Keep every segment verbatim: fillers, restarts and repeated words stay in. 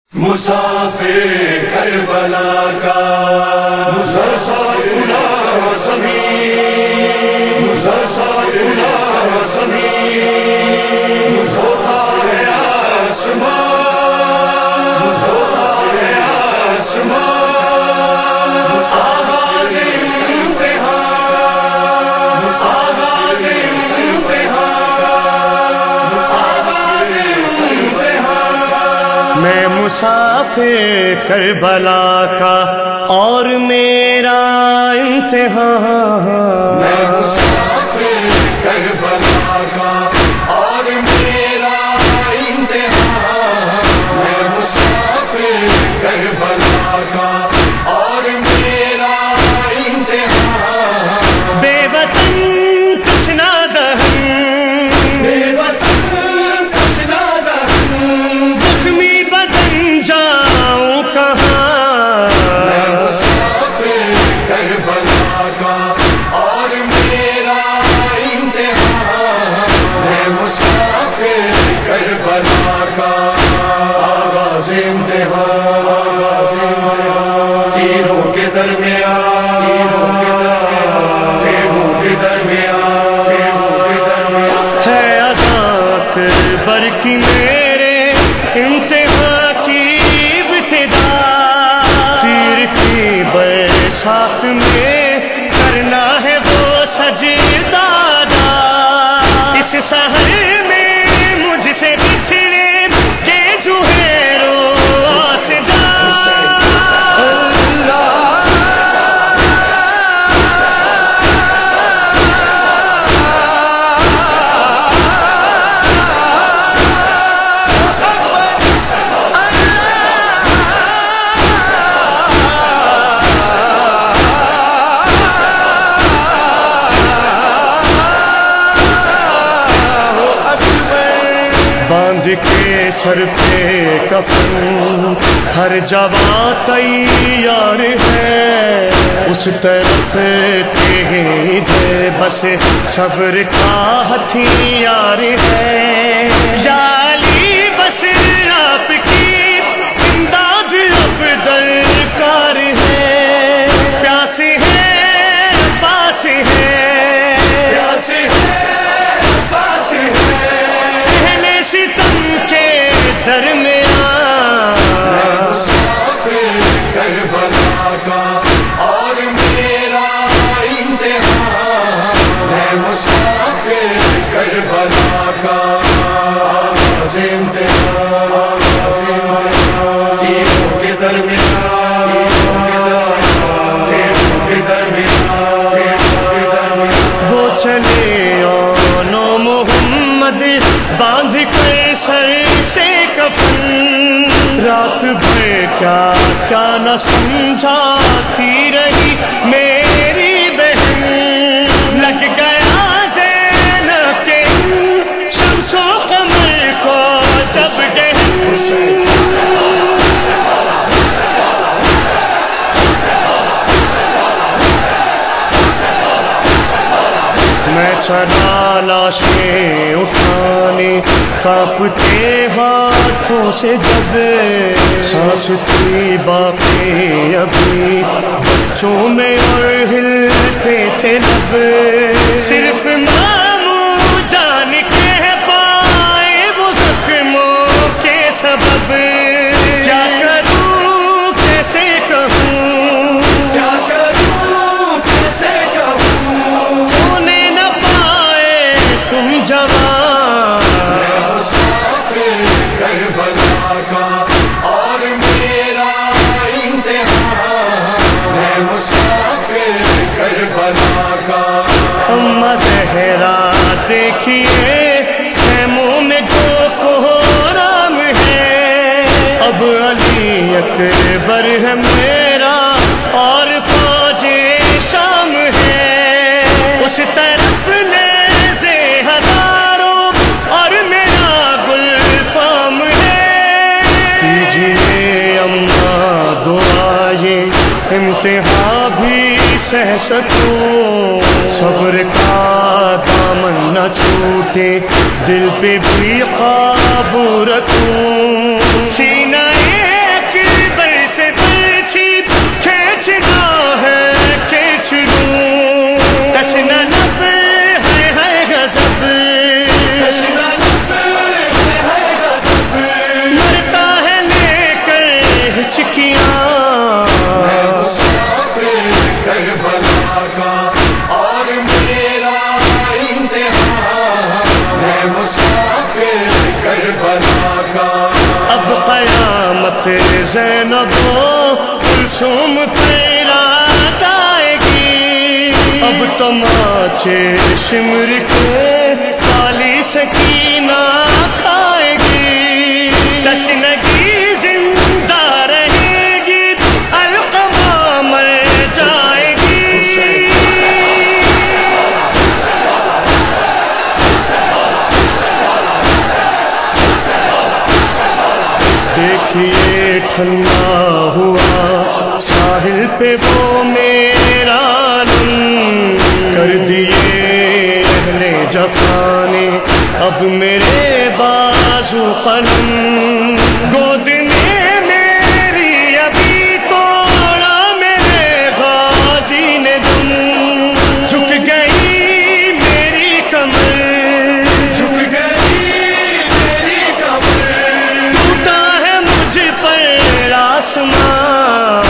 مسافر کربلا کا مسافر زمین مسافر زمین سوتا ہے آسمان سوتا ہے آسمان آغاز امتحان آغاز امتحان آغاز امتحان میں مسافر کربلا کا اور میرا امتحان میں مسافر کربلا کا اور میرا امتحان میں مسافر کربلا کا اور میرا امتحان بے وطن تشنا دہن بے وطن تشنا دہن زخمی بدن جاؤں کہاں میں مسافر کربلا کا اور میرا امتحان میں مسافر کربلا کا آغاز امتحان آغاز امتحان تیروں کے درمیان تیروں کے درمیان تیروں کے درمیان تیروں کے درمیان ہے عذاب بر کی میرے امتحان کی ابتدا تیر کی برسات میں کرنا ہے وہ سجدہ اس سحر میں مجھ سے بچھڑے کے جو ہے رو آس جا باندھ کے سر پہ کفن ہر جوان تیار ہے اس طرف کے ادھر بس صبر کا ہتھیار ہے یا علی بس آپ کی امداد اب درکار ہے پیاس ہے پاس ہے پیاس ہے پاس ہے ستم کے درمیان میں مسافر کربلا کا اور میرا امتحان میں مسافر کربلا کا آغاز امتحان آغاز امتحان تیروں کے درمیان تیروں کے درمیان تیروں کے درمیان وہ چلے آنو محمد باندھ کر سر سے کفن رات بھر کیا کیا نہ سمجھاتی رہی میری بہن لگ گیا زینب کے شمس و قمر کو جب گہن میں چلا لاشیں اٹھانے کانپتے ہاتھوں سے جب سانس تھی باقی ابھی بچوں میں اور ہلتے تھے لب صرف ماموں جان کہہ پائے وہ زخموں کے سبب کیا کروں کیسے کہوں کیا کروں کیسے کہوں جوان میں مسافر کربلا کا اور میرا امتحان میں مسافر کربلا کا اما زہرا دیکھیے خیموں میں جو کوہرام ہے اب علی اکبر ہے میرا اور فوج شام ہے اس طرف نے امتحان بھی سہ سکوں صبر کا دامن نہ چھوٹے دل پہ بھی قابو رکھوں سینہ زینب و کلثوم تیرا جائے گی، اب تماچے شمر کے کالی سکینہ کھائے گی، تشنگی زندہ رہے گی، القمہ مر جائے گی۔ دیکھیے ٹھنڈا ہوا ساحل پہ وہ میرا علم، کر دیے اہل جفا نے اب میرے بازو قلم، گود میں میری ابھی توڑا میرے غازی نے دم، جھک گئی میری کمر، جھک گئی میری کمر، ٹوٹا ہے مجھ پر آسمان،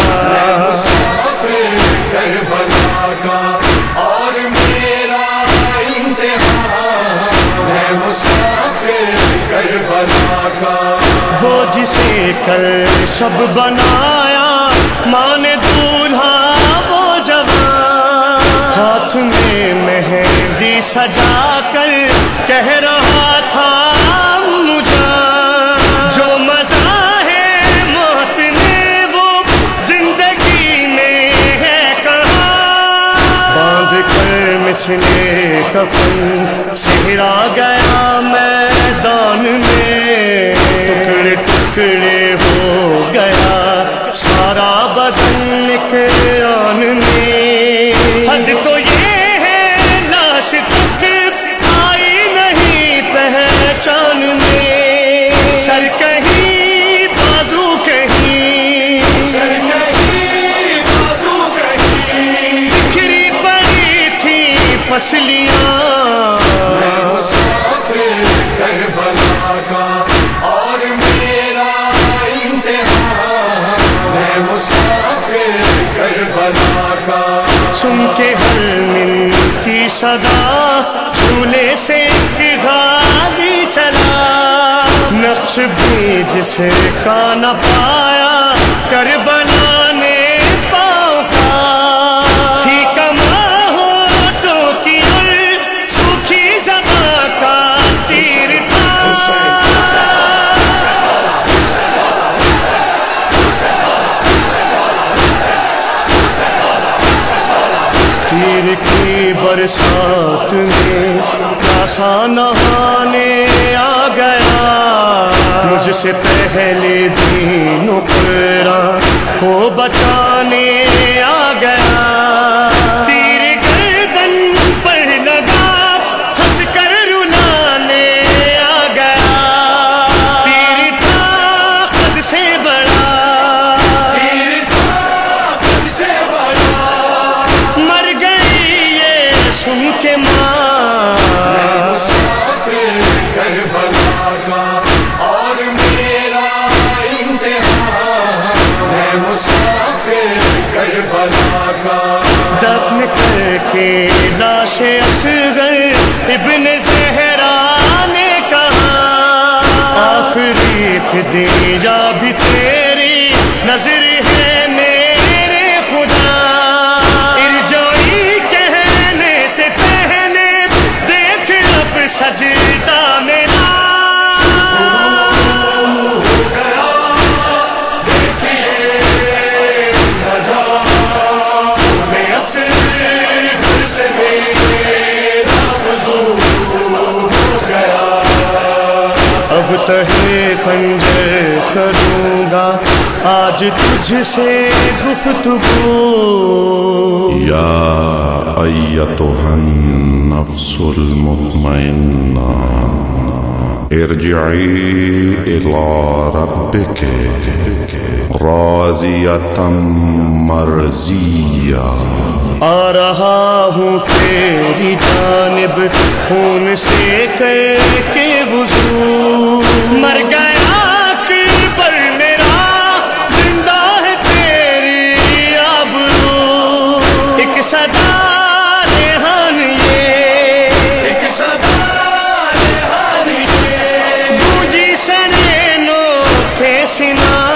کربلا کا اور میرا امتحان، میں مسافر کربلا کا۔ وہ جسے کل شب بنایا ماں نے دولہا وہ جوان، ہاتھ میں مہندی سجا کر کہہ رہا تھا مجھے جو مزہ ہے موت میں وہ زندگی میں ہے کہاں، باندھ کر مثل کفن صحرا گیا میدان میں، ٹکڑے ٹکڑے ہو گیا سارا بدن نکران میں، حد تو یہ ہے لاش تک آئی نہیں پہچان میں، سر کہیں بازو کہیں، سر کہیں بازو کہیں، بکھری پڑی تھی فصلیاں، میں مسافر کربلا کا اور میرا امتحان، میں مسافر کربلا کا۔ سن کے ہر من کی صدا جھولے سے ایک غازی چلا، نقش بھی جس کا نہ پایا کربلا نے پاؤں کا، تھی کماں ہونٹوں کی اور سوکھی زباں کا تیر تھا، تیر کی برسات میں کاسا نہانے آ گیا، مجھ سے پہلے دین و قرآن کو بچانے آ گیا، تیر گردن پر لگا ہنس کر رلانے آ گیا، تیر تھا حد سے بڑا، تیر تھا حد سے بڑا، مر گئی یہ سن کے ماں، مسافر کربلا کا اور میرا امتحان، میں مسافر کربلا کا۔ دفن کر کے لاش اصغر ابن زہرا نے کہا، آخری فدیہ بھی تیری نظر ہے میرے خدا، ارجعی کہنے سے پہلے دیکھ اب سجدہ میرا، اب تہے خنجر کروں گا آج تجھ سے گفتگو، یا ایتها النفس المطمئنہ ارجعی الی ربک راضیۃ مرضیہ، آ رہا ہوں تیری جانب خون سے کر کے وضو، مر گیا کیفر میرا زندہ ہے تیری آبرو، ایک صدا ریحان یہ، ایک صدا ریحان یہ، گونجی سنینوں کے سنا،